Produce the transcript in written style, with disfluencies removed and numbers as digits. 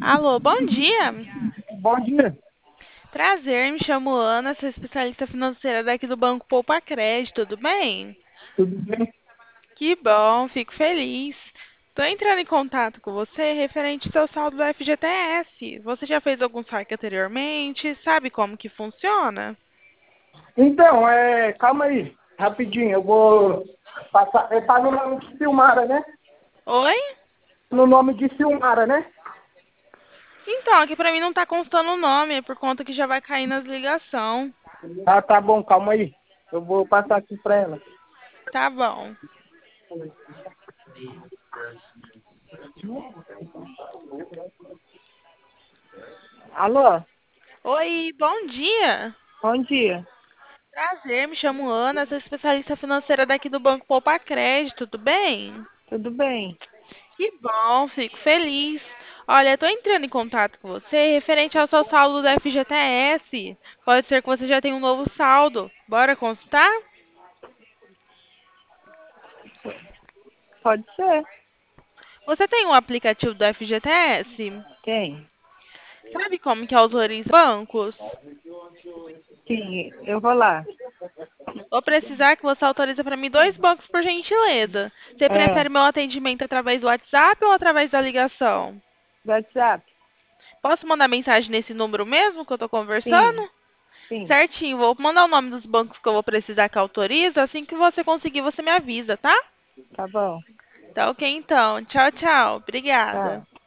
Alô, bom dia. Bom dia. Prazer, me chamo Ana, sou especialista financeira daqui do Banco Poupa Crédito, tudo bem? Tudo bem? Que bom, fico feliz. Estou entrando em contato com você referente ao seu saldo do FGTS. Você já fez algum saque anteriormente? Sabe como que funciona? Então, calma aí, rapidinho, eu vou passar. Tá no nome de Silmara, né? Oi? No nome de Silmara, né? Então, aqui pra mim não tá constando o nome, é por conta que já vai cair nas ligação. Ah, tá bom, calma aí. Eu vou passar aqui pra ela. Tá bom. Alô, Oi, bom dia. bom dia. Prazer, me chamo Ana, sou especialista financeira daqui do Banco Poupa Crédito, tudo bem? Tudo bem? Que bom, fico feliz. Olha, estou entrando em contato com você referente ao seu saldo do FGTS. Pode ser que você já tenha um novo saldo. Bora consultar? Pode ser. Você tem um aplicativo do FGTS? Tem. Sabe como que autoriza bancos? Sim, eu vou lá. Vou precisar que você autorize para mim dois bancos, por gentileza. Você Ah, prefere meu atendimento através do WhatsApp ou através da ligação? WhatsApp? Posso mandar mensagem nesse número mesmo que eu estou Sim, conversando? sim. Certinho, vou mandar o nome dos bancos que eu vou precisar que autoriza. Assim que você conseguir, você me avisa, tá? Tá bom. Tá ok então. Tchau, tchau. Obrigada. Tá.